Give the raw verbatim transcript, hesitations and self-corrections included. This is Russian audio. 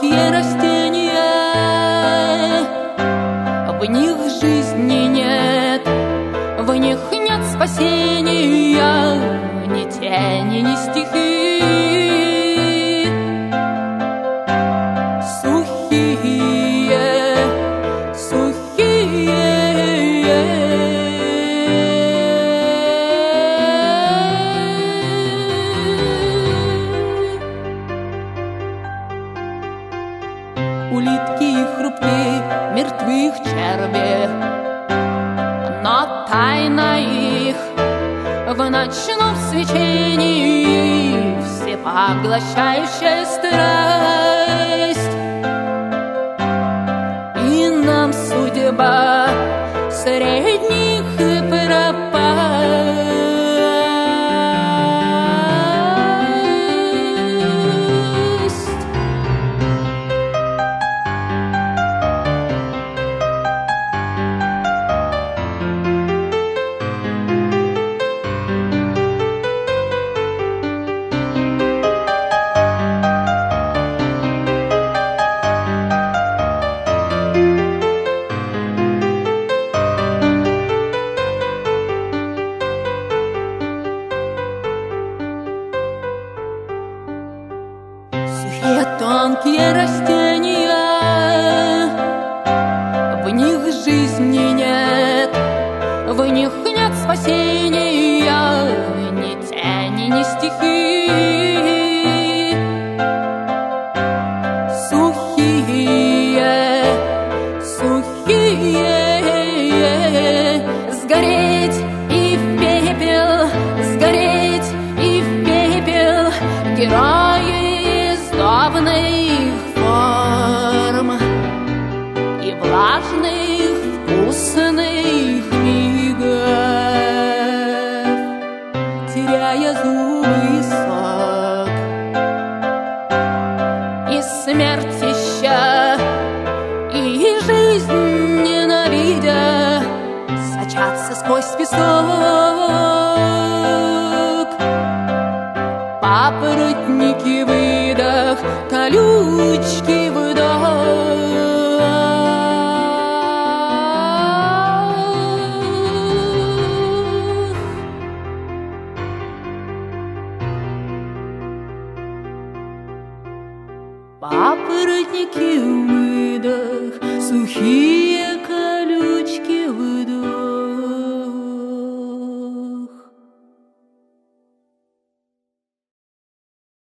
тонкие растения, в них жизни нет, в них нет спасения, ни тени, ни стихи. Сухие, сухие, улитки и хрупкие, мертвых черви, но тайна их в ночном свечении, всепоглощающая страсть. И нам судьба средних и пропасть. Сухие тонкие растения, в них жизни нет, в них нет спасения, ни тени, ни стихи. Сухие, сухие, сгореть и в пепел, сгореть и в пепел, герои славных форм и влажных вкусных мигов, теряя зубы сок, и смерть ища, и жизнь ненавидя, сочатся сквозь песок. Папоротники выдох, колючки вдох. Папоротники выдох, сухие